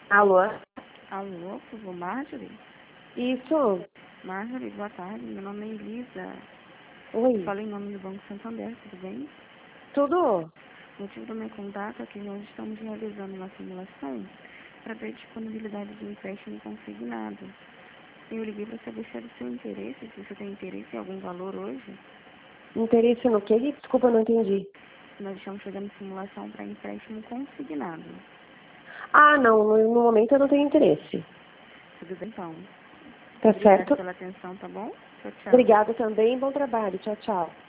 Alô? Alô, por favor, Marjorie? Isso. Marjorie, boa tarde. Meu nome é Elisa. Oi. Falo em nome do Banco Santander, tudo bem? Tudo? O motivo do meu contato é que nós estamos realizando uma simulação para ver a disponibilidade de empréstimo consignado. Eu liguei para saber se é do seu interesse, se você tem interesse em algum valor hoje. Interesse no quê? Desculpa, não entendi. Nós estamos fazendo simulação para empréstimo consignado. Ah, não. No momento eu não tenho interesse. Tudo bem, então. Tá Obrigada certo? pela atenção, tá bom? Tchau, tchau. Obrigada também. Bom trabalho. Tchau, tchau.